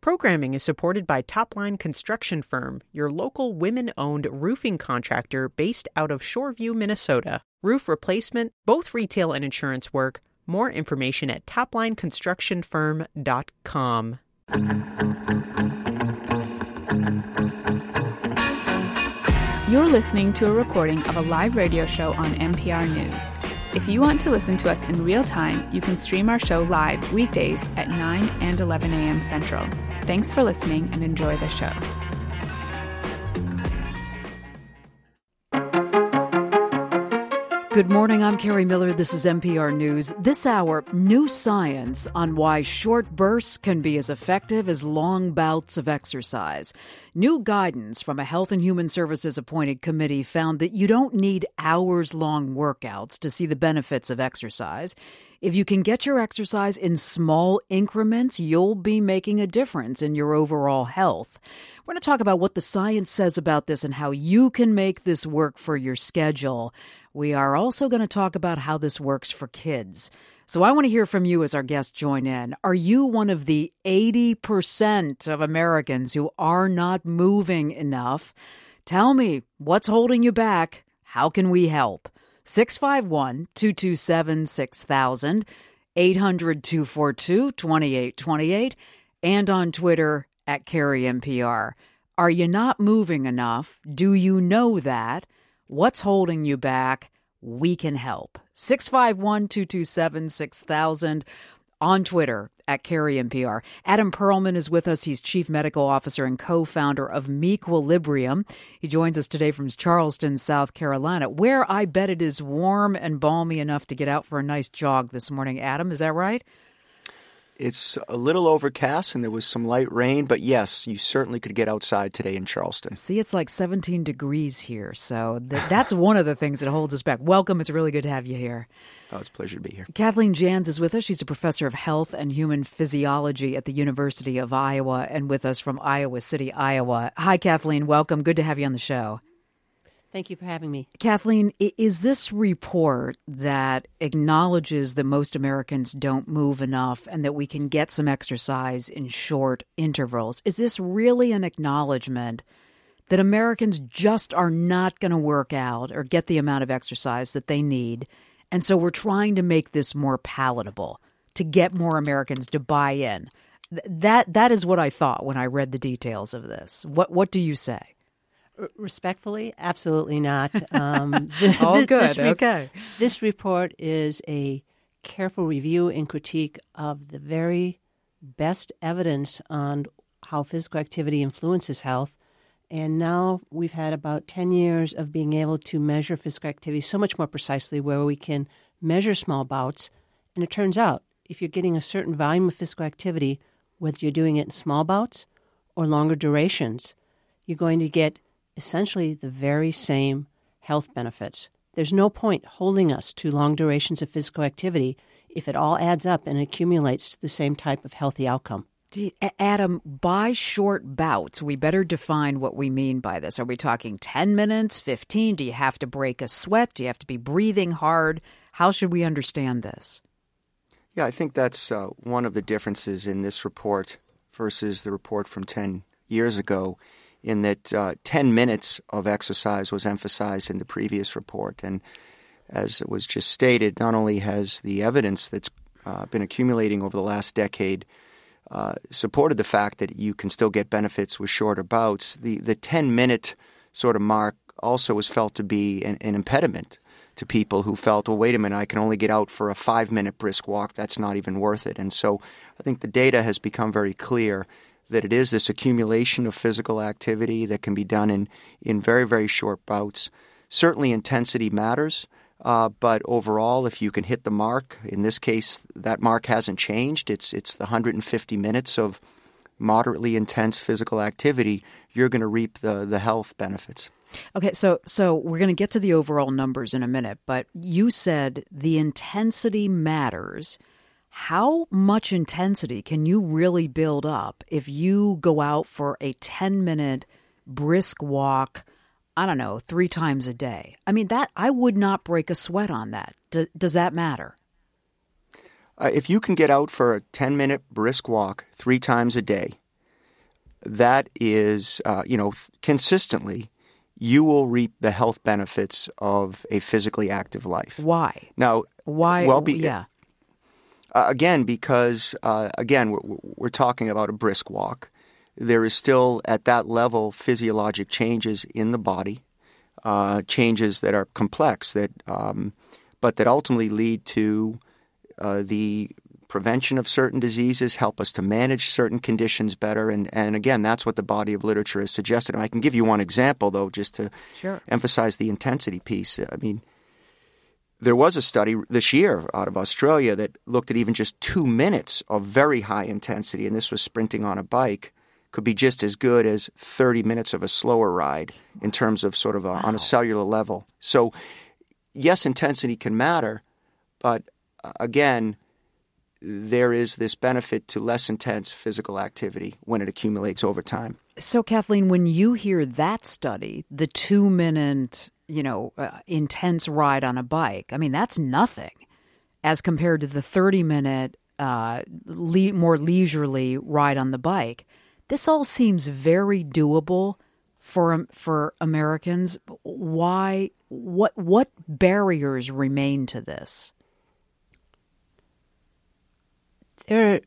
Programming is supported by Topline Construction Firm, your local women-owned roofing contractor based out of Shoreview, Minnesota. Roof replacement, both retail and insurance work. More information at toplineconstructionfirm.com. You're listening to a recording of a live radio show on NPR News. If you want to listen to us in real time, you can stream our show live weekdays at 9 and 11 a.m. Central. Thanks for listening and enjoy the show. Good morning, I'm Carrie Miller. This is NPR News. This hour, new science on why short bursts can be as effective as long bouts of exercise. New guidance from a Health and Human Services appointed committee found that you don't need hours-long workouts to see the benefits of exercise. If you can get your exercise in small increments, you'll be making a difference in your overall health. We're going to talk about what the science says about this and how you can make this work for your schedule. We are also going to talk about how this works for kids. So I want to hear from you as our guests join in. Are you one of the 80% of Americans who are not moving enough? Tell me, what's holding you back? How can we help? 651-227-6000, 800-242-2828, and on Twitter at CarrieNPR. Are you not moving enough? Do you know that? What's holding you back? We can help. 651-227-6000, on Twitter at CarrieNPR. Adam Perlman is with us. He's Chief Medical Officer and co-founder of Mequilibrium. He joins us today from Charleston, South Carolina, where I bet it is warm and balmy enough to get out for a nice jog this morning. Adam, is that right? It's a little overcast and there was some light rain, but yes, you certainly could get outside today in Charleston. See, it's like 17 degrees here, so that's one of the things that holds us back. Welcome. It's really good to have you here. Oh, it's a pleasure to be here. Kathleen Jans is with us. She's a professor of health and human physiology at the University of Iowa and with us from Iowa City, Iowa. Hi, Kathleen. Welcome. Good to have you on the show. Thank you for having me. Kathleen, is this report that acknowledges that most Americans don't move enough and that we can get some exercise in short intervals, is this really an acknowledgement that Americans just are not going to work out or get the amount of exercise that they need? And so we're trying to make this more palatable to get more Americans to buy in. That is what I thought when I read the details of this. What do you say? Respectfully, absolutely not. Okay. This report is a careful review and critique of the very best evidence on how physical activity influences health. And now we've had about 10 years of being able to measure physical activity so much more precisely, where we can measure small bouts. And it turns out, if you're getting a certain volume of physical activity, whether you're doing it in small bouts or longer durations, you're going to get essentially the very same health benefits. There's no point holding us to long durations of physical activity if it all adds up and accumulates to the same type of healthy outcome. Gee, Adam, by short bouts, we better define what we mean by this. Are we talking 10 minutes, 15? Do you have to break a sweat? Do you have to be breathing hard? How should we understand this? Yeah, I think that's one of the differences in this report versus the report from 10 years ago, in that 10 minutes of exercise was emphasized in the previous report. And as it was just stated, not only has the evidence that's been accumulating over the last decade supported the fact that you can still get benefits with shorter bouts, the 10-minute sort of mark also was felt to be an impediment to people who felt, well, wait a minute, I can only get out for a 5-minute brisk walk. That's not even worth it. And so I think the data has become very clear that it is this accumulation of physical activity that can be done in very, very short bouts. Certainly intensity matters, but overall, if you can hit the mark, in this case, that mark hasn't changed. It's the 150 minutes of moderately intense physical activity, you're going to reap the health benefits. Okay, so we're going to get to the overall numbers in a minute, but you said the intensity matters. How much intensity can you really build up if you go out for a 10-minute brisk walk, 3 times a day? I mean, that I would not break a sweat on that. Does that matter? If you can get out for a 10-minute brisk walk 3 times a day, that is, consistently, you will reap the health benefits of a physically active life. Why? Now, why? Well, because we're talking about a brisk walk. There is still, at that level, physiologic changes in the body, changes that are complex, but that ultimately lead to the prevention of certain diseases, help us to manage certain conditions better. And again, that's what the body of literature has suggested. And I can give you one example, though, just to emphasize the intensity piece. I mean, there was a study this year out of Australia that looked at even just 2 minutes of very high intensity, and this was sprinting on a bike, could be just as good as 30 minutes of a slower ride in terms of sort of on a cellular level. So, yes, intensity can matter, but again, there is this benefit to less intense physical activity when it accumulates over time. So, Kathleen, when you hear that study, the 2-minute, intense ride on a bike, I mean, that's nothing as compared to the 30-minute, more leisurely ride on the bike. This all seems very doable for Americans. Why? What barriers remain to this? The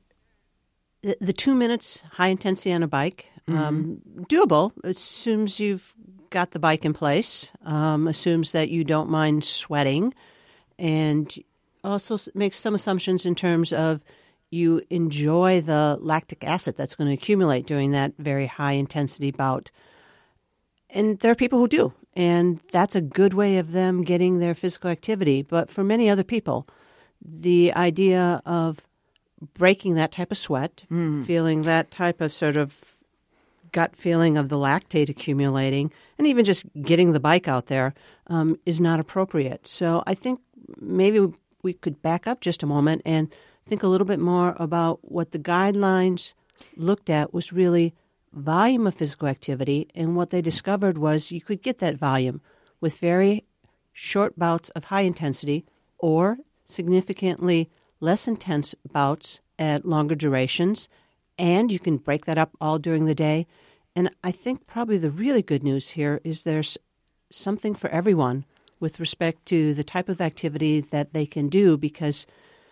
2 minutes high intensity on a bike, doable. Assumes you've got the bike in place, assumes that you don't mind sweating, and also makes some assumptions in terms of you enjoy the lactic acid that's going to accumulate during that very high intensity bout. And there are people who do, and that's a good way of them getting their physical activity. But for many other people, the idea of breaking that type of sweat, feeling that type of sort of gut feeling of the lactate accumulating, and even just getting the bike out there is not appropriate. So I think maybe we could back up just a moment and think a little bit more about what the guidelines looked at was really volume of physical activity, and what they discovered was you could get that volume with very short bouts of high intensity or significantly less intense bouts at longer durations, and you can break that up all during the day. And I think probably the really good news here is there's something for everyone with respect to the type of activity that they can do, because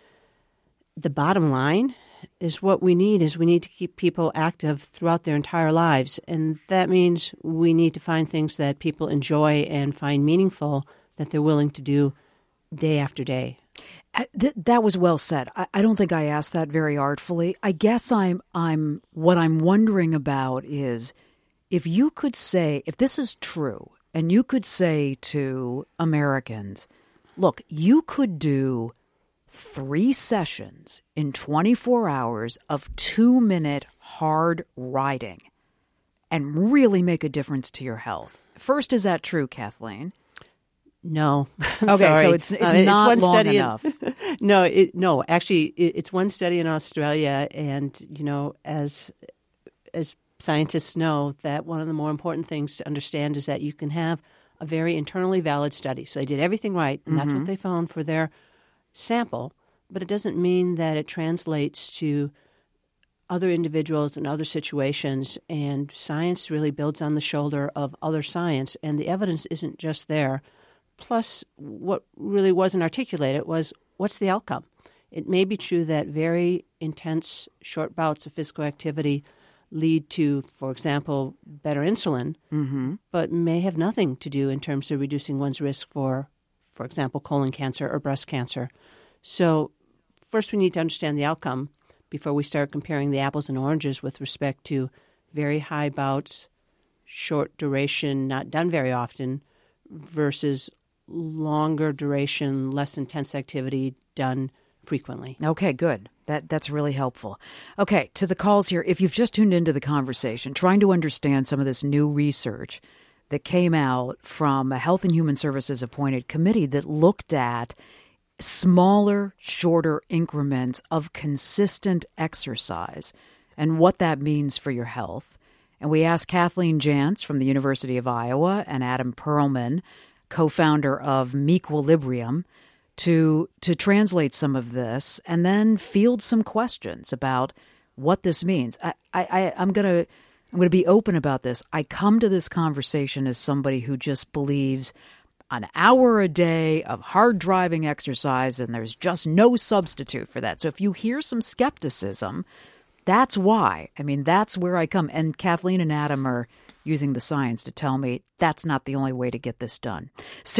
the bottom line is what we need to keep people active throughout their entire lives. And that means we need to find things that people enjoy and find meaningful that they're willing to do day after day. That was well said. I don't think I asked that very artfully. I guess what I'm wondering about is if you could say, if this is true, and you could say to Americans, look, you could do 3 sessions in 24 hours of 2-minute hard riding and really make a difference to your health. First, is that true, Kathleen? No. Okay, sorry. so it's not one long study enough. No, actually, it's one study in Australia, and as scientists know, that one of the more important things to understand is that you can have a very internally valid study. So they did everything right, and that's what they found for their sample, but it doesn't mean that it translates to other individuals and other situations, and science really builds on the shoulder of other science, and the evidence isn't just there. Plus, what really wasn't articulated was, what's the outcome? It may be true that very intense short bouts of physical activity lead to, for example, better insulin, but may have nothing to do in terms of reducing one's risk for example, colon cancer or breast cancer. So first we need to understand the outcome before we start comparing the apples and oranges with respect to very high bouts, short duration, not done very often, versus longer duration, less intense activity done frequently. Okay, good. That's really helpful. Okay, to the calls here. If you've just tuned into the conversation, trying to understand some of this new research that came out from a Health and Human Services appointed committee that looked at smaller, shorter increments of consistent exercise and what that means for your health. And we asked Kathleen Jantz from the University of Iowa and Adam Perlman, co-founder of Mequilibrium, to translate some of this and then field some questions about what this means. I'm going to I'm going to be open about this. I come to this conversation as somebody who just believes an hour a day of hard driving exercise, and there's just no substitute for that. So if you hear some skepticism, that's why. I mean, that's where I come. And Kathleen and Adam are using the science to tell me that's not the only way to get this done.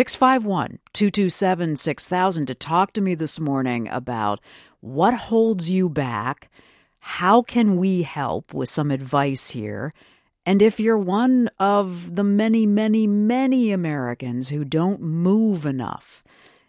651-227-6000 to talk to me this morning about what holds you back, how can we help with some advice here, and if you're one of the many, many, many Americans who don't move enough.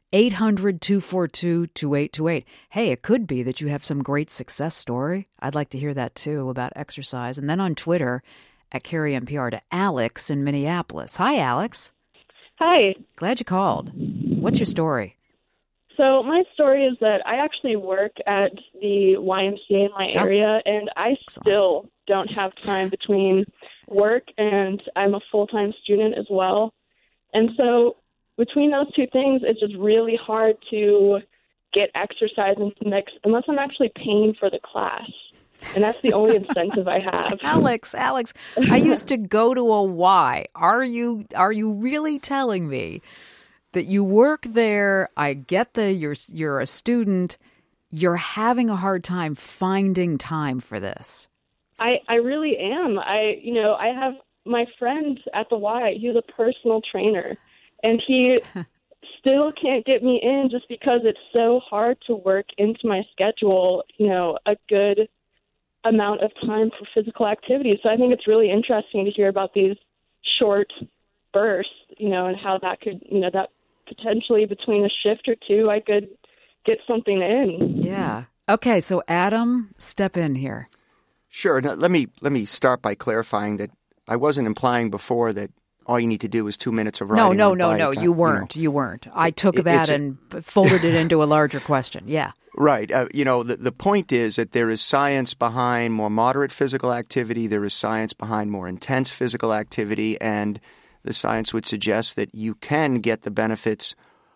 800-242-2828. Hey, it could be that you have some great success story. I'd like to hear that too about exercise. And then on Twitter at Carrie NPR to Alex in Minneapolis. Hi, Alex. Hi. Glad you called. What's your story? So my story is that I actually work at the YMCA in my area, and I still don't have time between work, and I'm a full-time student as well. And so between those two things, it's just really hard to get exercise into the mix unless I'm actually paying for the class. And that's the only incentive I have. Alex, I used to go to a Y. Are you really telling me that you work there? I get you're a student. You're having a hard time finding time for this. I really am. I have my friend at the Y. He's a personal trainer, and he still can't get me in just because it's so hard to work into my schedule, a good amount of time for physical activity. So I think it's really interesting to hear about these short bursts, and how that could, that potentially between a shift or two, I could get something in. Yeah. Okay. So Adam, step in here. Sure. Now, let me start by clarifying that I wasn't implying before that all you need to do is 2 minutes of riding. No. You weren't. You weren't. I took that and folded it into a larger question. Yeah. Right. The point is that there is science behind more moderate physical activity. There is science behind more intense physical activity. And the science would suggest that you can get the benefits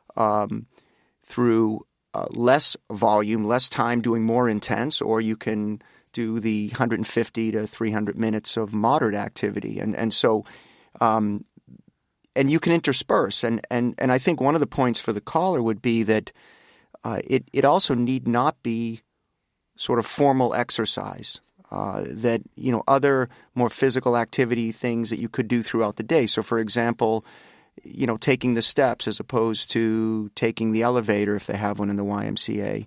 through less volume, less time doing more intense, or you can do the 150 to 300 minutes of moderate activity. And so you can intersperse. And I think one of the points for the caller would be that it also need not be sort of formal exercise, that, other more physical activity things that you could do throughout the day. So, for example, taking the steps as opposed to taking the elevator if they have one in the YMCA.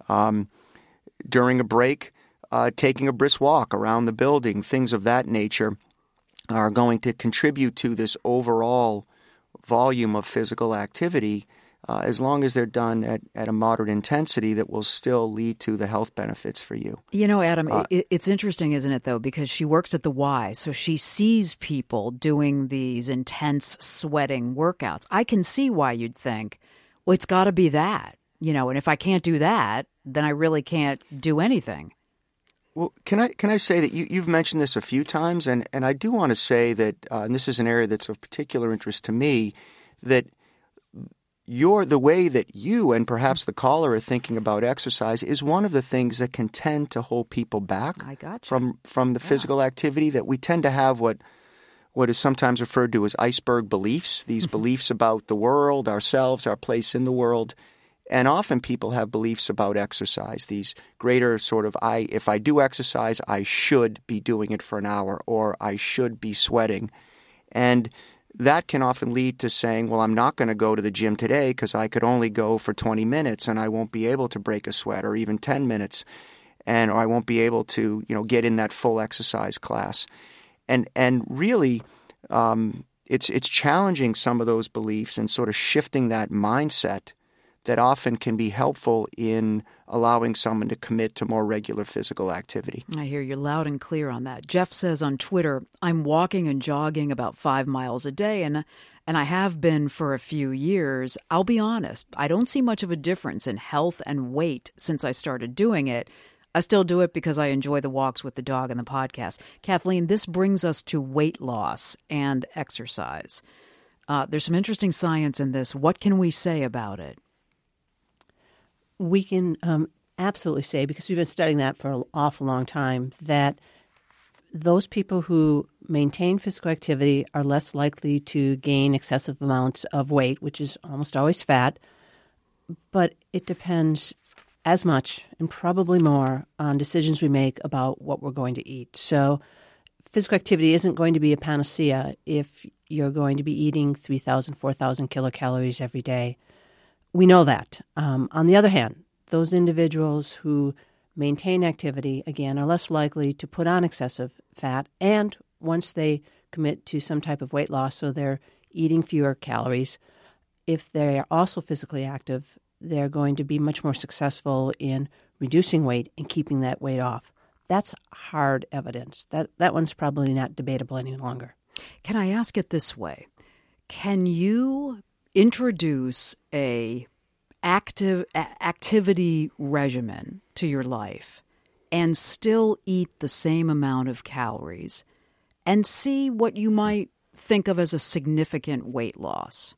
During a break, taking a brisk walk around the building, things of that nature are going to contribute to this overall volume of physical activity as long as they're done at a moderate intensity that will still lead to the health benefits for you. Adam, it's interesting, isn't it, though, because she works at the Y, so she sees people doing these intense sweating workouts. I can see why you'd think, well, it's got to be that, and if I can't do that, then I really can't do anything. Well, can I say that you've mentioned this a few times, and I do want to say that, and this is an area that's of particular interest to me, that the way that you and perhaps the caller are thinking about exercise is one of the things that can tend to hold people back from the physical activity, that we tend to have what is sometimes referred to as iceberg beliefs, these beliefs about the world, ourselves, our place in the world. And often people have beliefs about exercise, these greater sort of, if I do exercise, I should be doing it for an hour, or I should be sweating. And that can often lead to saying, well, I'm not going to go to the gym today because I could only go for 20 minutes and I won't be able to break a sweat, or even 10 minutes, or I won't be able to, get in that full exercise class. And really, it's challenging some of those beliefs and sort of shifting that mindset that often can be helpful in allowing someone to commit to more regular physical activity. I hear you loud and clear on that. Jeff says on Twitter, I'm walking and jogging about 5 miles a day, and I have been for a few years. I'll be honest, I don't see much of a difference in health and weight since I started doing it. I still do it because I enjoy the walks with the dog and the podcast. Kathleen, this brings us to weight loss and exercise. There's some interesting science in this. What can we say about it? We can absolutely say, because we've been studying that for an awful long time, that those people who maintain physical activity are less likely to gain excessive amounts of weight, which is almost always fat. But it depends as much and probably more on decisions we make about what we're going to eat. So physical activity isn't going to be a panacea if you're going to be eating 3,000, 4,000 kilocalories every day. We know that. On the other hand, those individuals who maintain activity, again, are less likely to put on excessive fat. And once they commit to some type of weight loss, so they're eating fewer calories, if they are also physically active, they're going to be much more successful in reducing weight and keeping that weight off. That's hard evidence. That one's probably not debatable any longer. Can I ask it this way? Can you introduce a activity regimen to your life and still eat the same amount of calories and see what you might think of as a significant weight loss?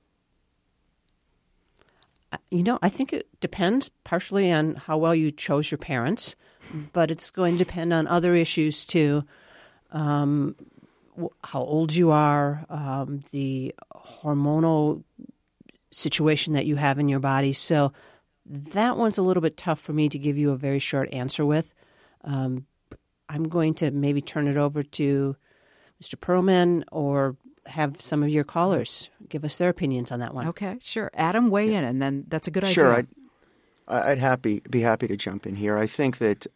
I think it depends partially on how well you chose your parents, but it's going to depend on other issues too. How old you are, the hormonal situation that you have in your body. So that one's a little bit tough for me to give you a very short answer with. I'm going to maybe turn it over to Mr. Perlman or have some of your callers give us their opinions on that one. Okay, sure. Adam, weigh in, and then that's a good idea. Sure, I'd be happy to jump in here. I think that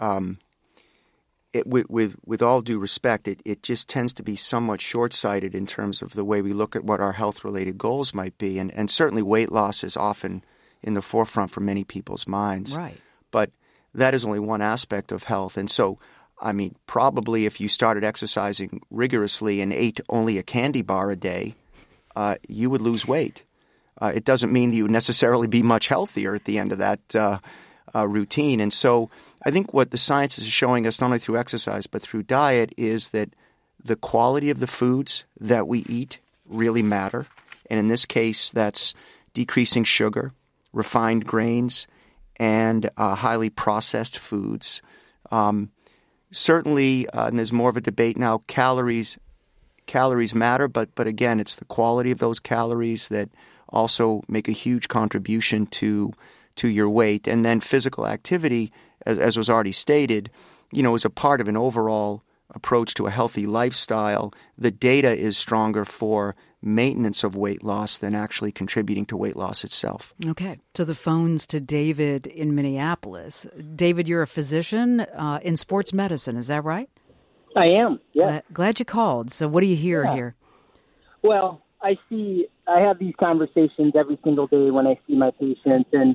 with all due respect, it just tends to be somewhat short-sighted in terms of the way we look at what our health-related goals might be, and certainly weight loss is often in the forefront for many people's minds. Right. But that is only one aspect of health, and so probably if you started exercising rigorously and ate only a candy bar a day, you would lose weight. It doesn't mean that you would necessarily be much healthier at the end of that routine. And so I think what the science is showing us, not only through exercise but through diet, is that the quality of the foods that we eat really matter. And in this case, that's decreasing sugar, refined grains, and highly processed foods. Certainly, and there's more of a debate now, calories matter, but again, it's the quality of those calories that also make a huge contribution to your weight. And then physical activity, as was already stated, is a part of an overall approach to a healthy lifestyle. The data is stronger for maintenance of weight loss than actually contributing to weight loss itself. Okay. So the phones to David in Minneapolis. David, you're a physician in sports medicine. Is that right? I am, yeah. Glad you called. So what do you hear here? Well, I have these conversations every single day when I see my patients, and,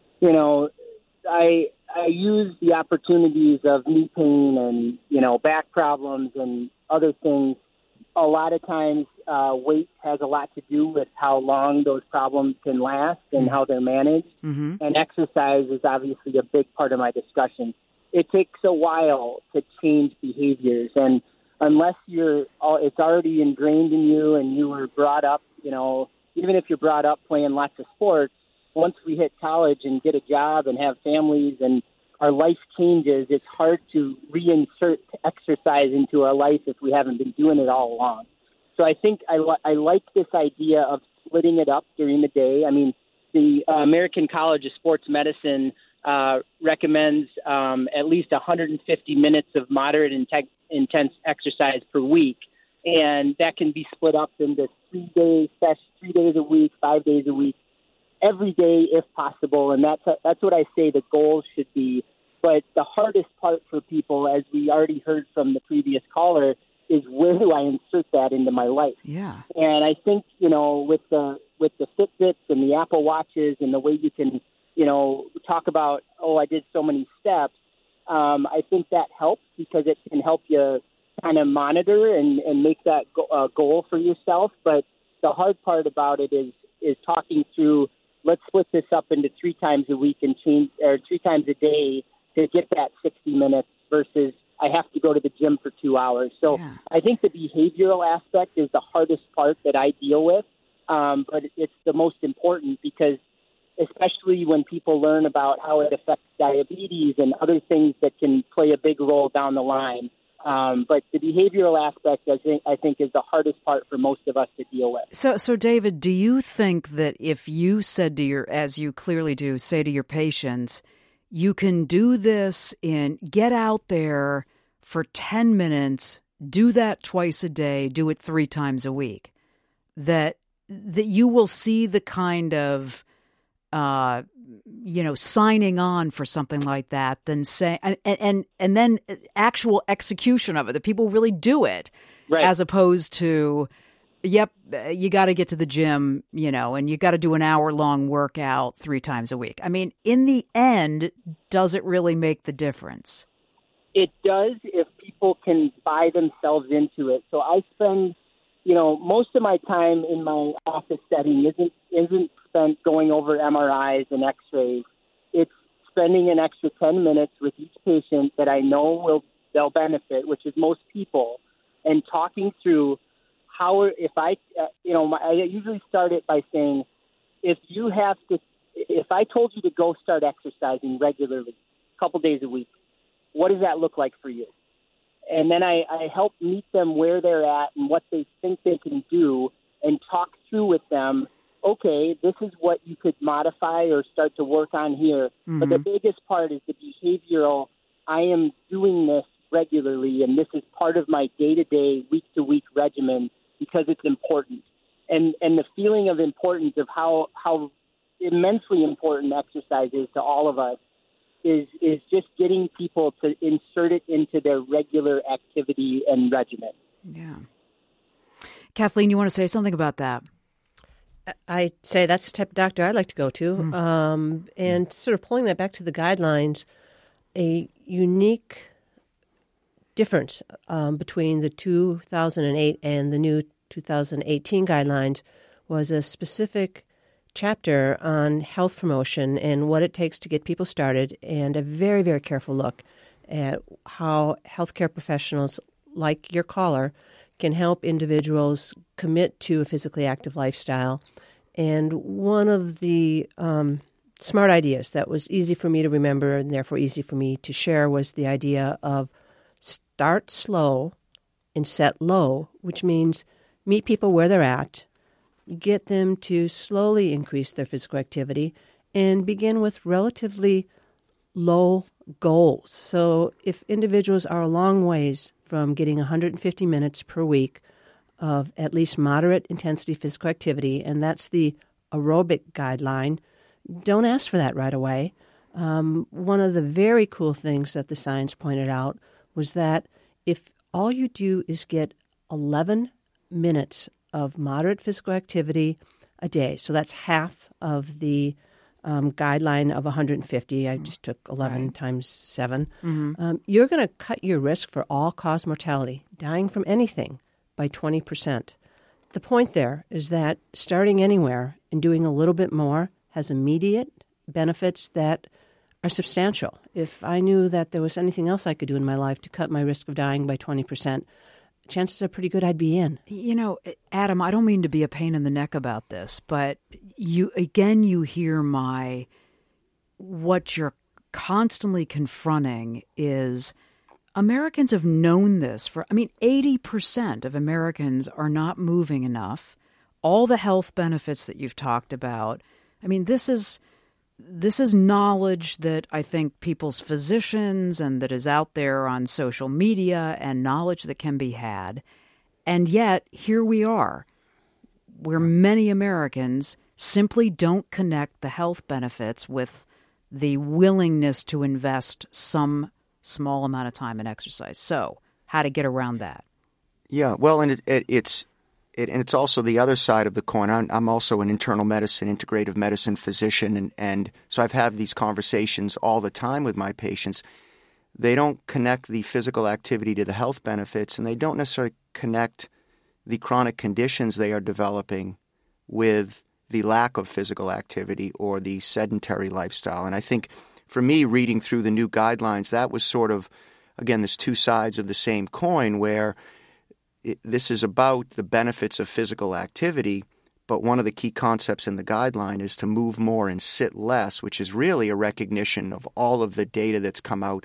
I use the opportunities of knee pain and, back problems and other things. A lot of times weight has a lot to do with how long those problems can last and how they're managed. Mm-hmm. And exercise is obviously a big part of my discussion. It takes a while to change behaviors. And unless it's already ingrained in you and you were brought up, even if you're brought up playing lots of sports, once we hit college and get a job and have families and our life changes, it's hard to reinsert exercise into our life if we haven't been doing it all along. So I think I like this idea of splitting it up during the day. The American College of Sports Medicine recommends at least 150 minutes of moderate intense exercise per week, and that can be split up into 3 days a week, 5 days a week, every day if possible. And that's what I say the goal should be. But the hardest part for people, as we already heard from the previous caller, is where do I insert that into my life? Yeah. And I think, with the Fitbits and the Apple Watches and the way you can, talk about, I did so many steps, I think that helps because it can help you kind of monitor and make that goal for yourself. But the hard part about it is talking through, let's split this up into 3 times a week and 3 times a day to get that 60 minutes versus I have to go to the gym for 2 hours. So yeah. I think the behavioral aspect is the hardest part that I deal with, but it's the most important because especially when people learn about how it affects diabetes and other things that can play a big role down the line, But the behavioral aspect, I think, is the hardest part for most of us to deal with. So David, do you think that if you said to as you clearly do, say to your patients, you can do this get out there for 10 minutes, do that twice a day, do it 3 times a week, that you will see the kind of signing on for something like that, then say, and then actual execution of it, that people really do it, right, as opposed to, yep, you got to get to the gym, and you got to do an hour-long workout 3 times a week. I mean, in the end, does it really make the difference? It does if people can buy themselves into it. So I spend, most of my time in my office setting isn't spent going over MRIs and X-rays. It's spending an extra 10 minutes with each patient that I know they'll benefit, which is most people, and talking through how, I usually start it by saying, if I told you to go start exercising regularly, a couple days a week, what does that look like for you? And then I help meet them where they're at and what they think they can do and talk through with them, okay, this is what you could modify or start to work on here. Mm-hmm. But the biggest part is the behavioral. I am doing this regularly, and this is part of my day-to-day, week-to-week regimen because it's important. And the feeling of importance of how immensely important exercise is to all of us is just getting people to insert it into their regular activity and regimen. Yeah. Kathleen, you want to say something about that? I'd say that's the type of doctor I'd like to go to. Mm-hmm. And sort of pulling that back to the guidelines, a unique difference between the 2008 and the new 2018 guidelines was a specific chapter on health promotion and what it takes to get people started, and a very, very careful look at how healthcare professionals like your caller can help individuals commit to a physically active lifestyle. And one of the smart ideas that was easy for me to remember and therefore easy for me to share was the idea of start slow and set low, which means meet people where they're at, get them to slowly increase their physical activity, and begin with relatively low goals. So if individuals are a long ways from getting 150 minutes per week of at least moderate intensity physical activity, and that's the aerobic guideline, don't ask for that right away. One of the very cool things that the science pointed out was that if all you do is get 11 minutes of moderate physical activity a day, so that's half of the guideline of 150. I just took 11 times 7. Mm-hmm. You're going to cut your risk for all-cause mortality, dying from anything, by 20%. The point there is that starting anywhere and doing a little bit more has immediate benefits that are substantial. If I knew that there was anything else I could do in my life to cut my risk of dying by 20%, chances are pretty good I'd be in. Adam, I don't mean to be a pain in the neck about this, but you hear what you're constantly confronting is Americans have known this 80% of Americans are not moving enough. All the health benefits that you've talked about. This is knowledge that I think people's physicians and that is out there on social media, and knowledge that can be had. And yet, here we are, where many Americans simply don't connect the health benefits with the willingness to invest some small amount of time in exercise. So, how to get around that? Yeah, well, and it's also the other side of the coin. I'm also an internal medicine, integrative medicine physician, and so I've had these conversations all the time with my patients. They don't connect the physical activity to the health benefits, and they don't necessarily connect the chronic conditions they are developing with the lack of physical activity or the sedentary lifestyle. And I think for me, reading through the new guidelines, that was sort of, again, there's two sides of the same coin where this is about the benefits of physical activity, but one of the key concepts in the guideline is to move more and sit less, which is really a recognition of all of the data that's come out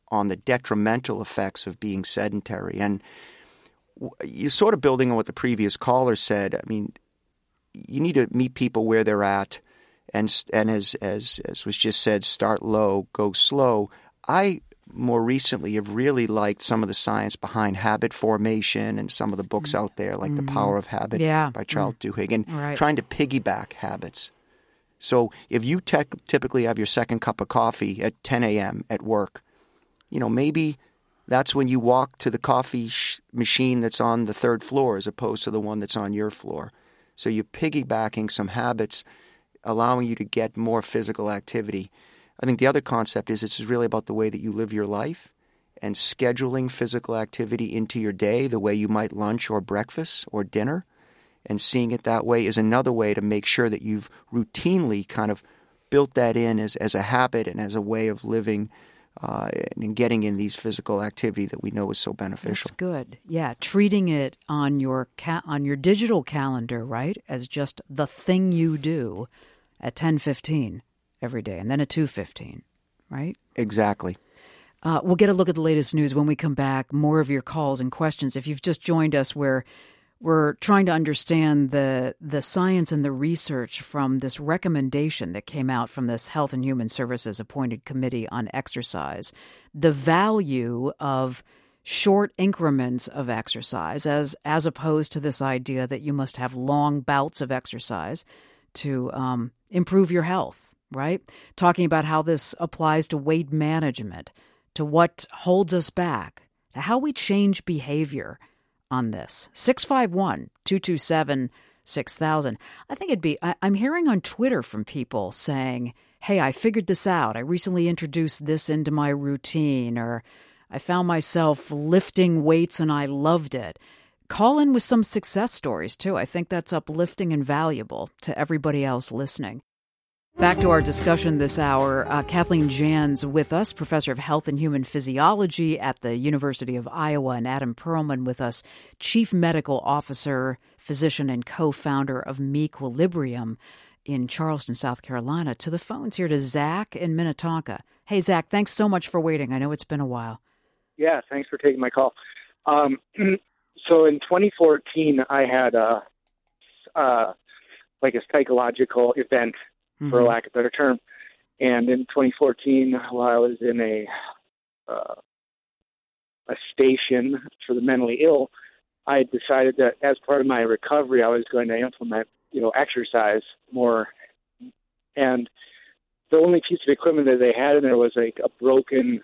on the detrimental effects of being sedentary. And you're sort of building on what the previous caller said. I mean, you need to meet people where they're at, and as was just said, start low, go slow. I more recently have really liked some of the science behind habit formation and some of the books out there, like The Power of Habit by Charles Duhigg, and trying to piggyback habits. So if you typically have your second cup of coffee at 10 a.m. at work, maybe that's when you walk to the coffee machine that's on the third floor as opposed to the one that's on your floor. So you're piggybacking some habits, allowing you to get more physical activity. I think the other concept is it's really about the way that you live your life and scheduling physical activity into your day the way you might lunch or breakfast or dinner, and seeing it that way is another way to make sure that you've routinely kind of built that in as a habit and as a way of living and getting in these physical activity that we know is so beneficial. That's good. Yeah, treating it on your digital calendar, right, as just the thing you do at 10:15 every day, and then at 2:15, right? Exactly. We'll get a look at the latest news when we come back. More of your calls and questions. If you've just joined us, we're trying to understand the science and the research from this recommendation that came out from this Health and Human Services appointed committee on exercise, the value of short increments of exercise as opposed to this idea that you must have long bouts of exercise to improve your health, right? Talking about how this applies to weight management, to what holds us back, to how we change behavior on this. 651-227-6000. I think I'm hearing on Twitter from people saying, hey, I figured this out. I recently introduced this into my routine, or I found myself lifting weights and I loved it. Call in with some success stories, too. I think that's uplifting and valuable to everybody else listening. Back to our discussion this hour. Kathleen Jans with us, professor of health and human physiology at the University of Iowa, and Adam Perlman with us, chief medical officer, physician, and co-founder of Mequilibrium in Charleston, South Carolina. To the phones here to Zach in Minnetonka. Hey, Zach, thanks so much for waiting. I know it's been a while. Yeah, thanks for taking my call. So in 2014, I had a psychological event, for lack of a better term. And in 2014, while I was in a station for the mentally ill, I decided that as part of my recovery, I was going to implement, exercise more. And the only piece of equipment that they had in there was like a broken,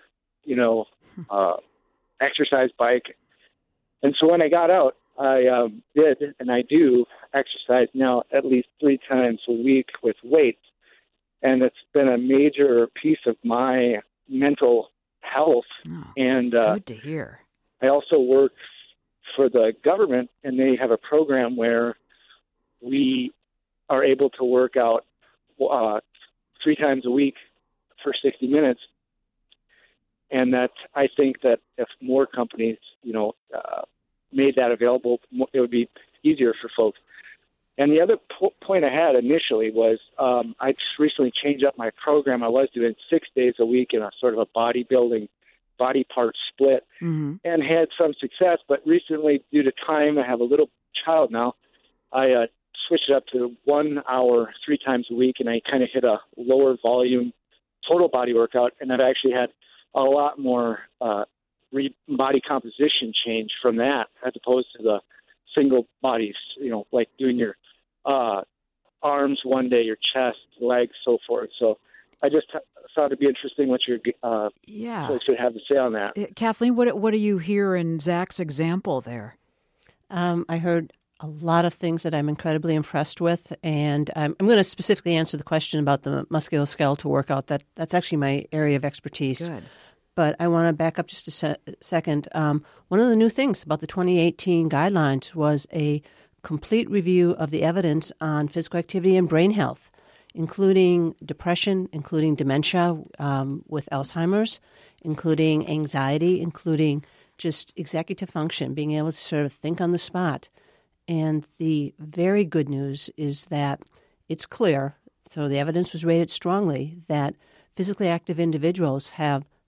exercise bike. And so when I got out, I did, and I do exercise now at least 3 times a week with weights. And it's been a major piece of my mental health. And good to hear. I also work for the government, and they have a program where we are able to work out 3 times a week for 60 minutes. And that I think that if more companies, made that available, it would be easier for folks. And the other point I had initially was I just recently changed up my program. I was doing 6 days a week in a sort of a bodybuilding body part split and had some success. But recently, due to time, I have a little child now, I switched it up to 1 hour 3 times a week, and I kind of hit a lower volume total body workout. And I've actually had a lot more body composition change from that as opposed to the single bodies, like doing your arms one day, your chest, legs, so forth. So I just thought it'd be interesting what your folks would have to say on that. Kathleen, what do you hear in Zach's example there? I heard a lot of things that I'm incredibly impressed with, and I'm going to specifically answer the question about the musculoskeletal workout. That's actually my area of expertise. Good. But I want to back up just a second. One of the new things about the 2018 guidelines was a complete review of the evidence on physical activity and brain health, including depression, including dementia with Alzheimer's, including anxiety, including just executive function, being able to sort of think on the spot. And the very good news is that it's clear, so the evidence was rated strongly, that physically active individuals have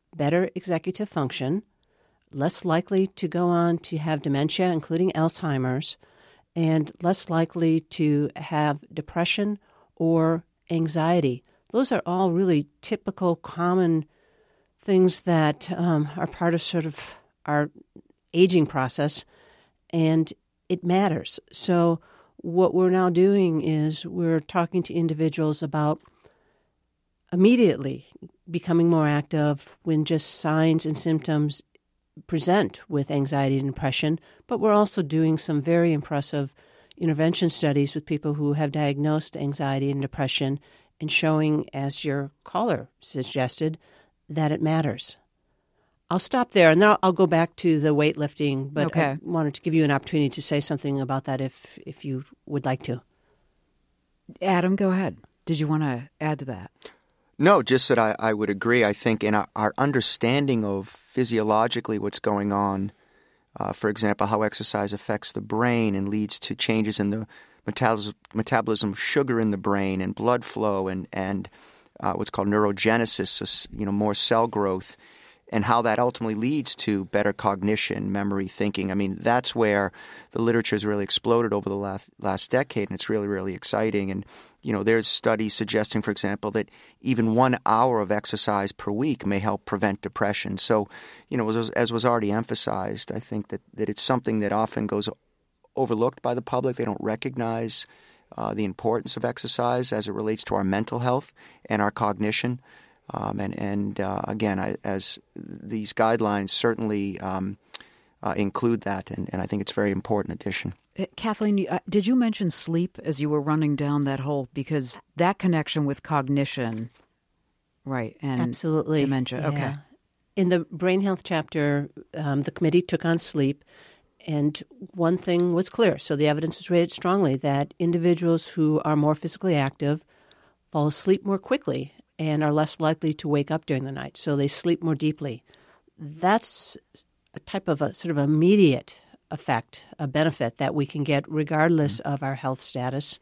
better executive function, less likely to go on to have dementia, including Alzheimer's, and less likely to have depression or anxiety. Those are all really typical, common things that are part of sort of our aging process, and it matters. So what we're now doing is we're talking to individuals about immediately becoming more active when just signs and symptoms present with anxiety and depression, but we're also doing some very impressive intervention studies with people who have diagnosed anxiety and depression and showing, as your caller suggested, that it matters. I'll stop there, and then I'll go back to the weightlifting, but okay. I wanted to give you an opportunity to say something about that if you would like to. Adam, go ahead. Did you want to add to that? No, just that I would agree. I think in our understanding of physiologically what's going on, for example, how exercise affects the brain and leads to changes in the metabolism of sugar in the brain and blood flow and what's called neurogenesis, so, more cell growth, and how that ultimately leads to better cognition, memory, thinking. I mean, that's where the literature has really exploded over the last decade, and it's really, really exciting. And, there's studies suggesting, for example, that even 1 hour of exercise per week may help prevent depression. So, as was already emphasized, I think that it's something that often goes overlooked by the public. They don't recognize the importance of exercise as it relates to our mental health and our cognition. Again, as these guidelines certainly include that, and I think it's a very important addition. Kathleen, did you mention sleep as you were running down that whole, because that connection with cognition, right, and absolutely dementia? Yeah. Okay. In the brain health chapter, the committee took on sleep, and one thing was clear. So the evidence was rated strongly that individuals who are more physically active fall asleep more quickly and are less likely to wake up during the night. So they sleep more deeply. That's a type of a sort of immediate effect, a benefit that we can get regardless of our health status.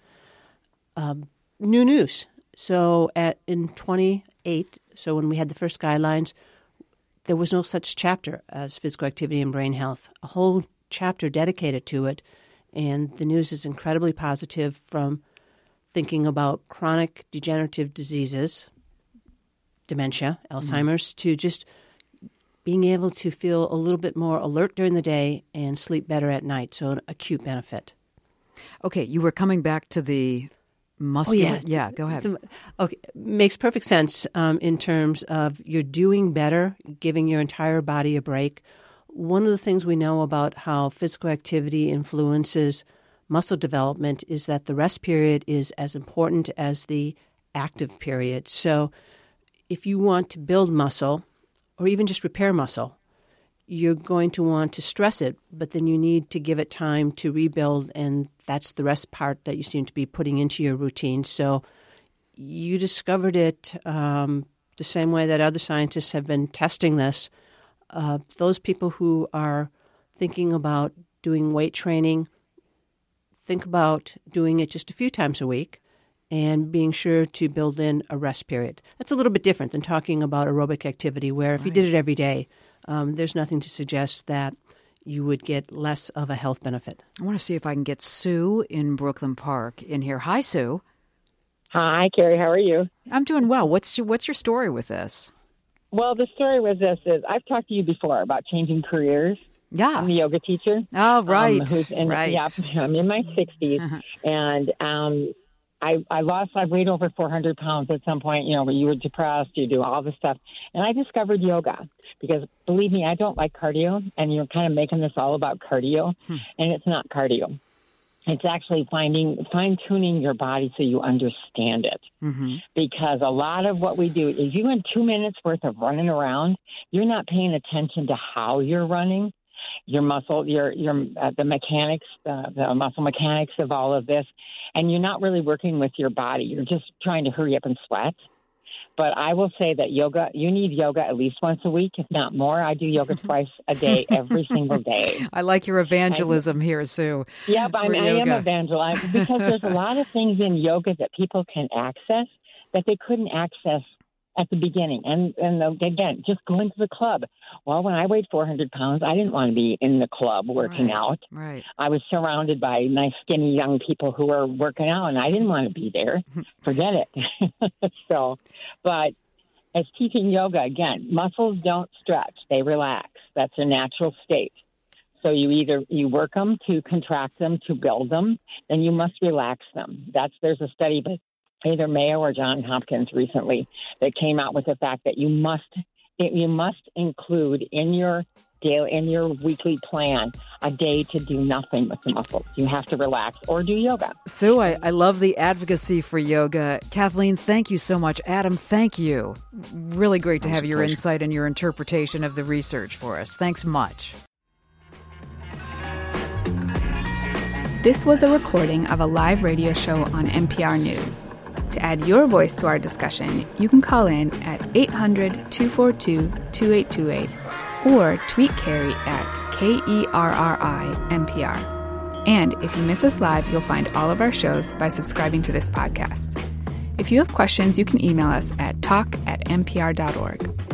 New news. So in 2008, so when we had the first guidelines, there was no such chapter as physical activity and brain health, a whole chapter dedicated to it. And the news is incredibly positive, from thinking about chronic degenerative diseases, dementia, Alzheimer's, to just being able to feel a little bit more alert during the day and sleep better at night. So an acute benefit. Okay, you were coming back to the muscular. Yeah, go ahead. Okay, makes perfect sense in terms of you're doing better, giving your entire body a break. One of the things we know about how physical activity influences muscle development is that the rest period is as important as the active period. So if you want to build muscle or even just repair muscle, you're going to want to stress it, but then you need to give it time to rebuild, and that's the rest part that you seem to be putting into your routine. So you discovered it the same way that other scientists have been testing this. Those people who are thinking about doing weight training, think about doing it just a few times a week and being sure to build in a rest period. That's a little bit different than talking about aerobic activity, where if you did it every day, there's nothing to suggest that you would get less of a health benefit. I want to see if I can get Sue in Brooklyn Park in here. Hi, Sue. Hi, Carrie. How are you? I'm doing well. What's your story with this? Well, the story with this is I've talked to you before about changing careers. Yeah. I'm a yoga teacher. Oh, right. Right. Yeah, I'm in my 60s, and I've weighed over 400 pounds at some point, when you were depressed, you do all this stuff. And I discovered yoga because, believe me, I don't like cardio, and you're kind of making this all about cardio, and it's not cardio. It's actually fine-tuning your body so you understand it. Mm-hmm. Because a lot of what we do is you in 2 minutes worth of running around, you're not paying attention to how you're running, your muscle, the mechanics, the muscle mechanics of all of this, and you're not really working with your body. You're just trying to hurry up and sweat. But I will say that you need yoga at least once a week, if not more. I do yoga twice a day, every single day. I like your evangelism here, Sue. Yeah, but I am evangelizing because there's a lot of things in yoga that people can access that they couldn't access at the beginning. And again, just going to the club. Well, when I weighed 400 pounds, I didn't want to be in the club working out. Right. I was surrounded by nice, skinny young people who were working out, and I didn't want to be there. Forget it. But as teaching yoga, again, muscles don't stretch. They relax. That's a natural state. So you work them to contract them, to build them, then you must relax them. There's a study by either Mayo or Johns Hopkins recently that came out with the fact that you must include in your weekly plan a day to do nothing with the muscles. You have to relax or do yoga. Sue, I love the advocacy for yoga. Kathleen, thank you so much. Adam, thank you. Really great to have your insight and your interpretation of the research for us. Thanks much. This was a recording of a live radio show on NPR News. To add your voice to our discussion, you can call in at 800-242-2828 or tweet Carrie at KERRI-NPR. And if you miss us live, you'll find all of our shows by subscribing to this podcast. If you have questions, you can email us at talk@npr.org.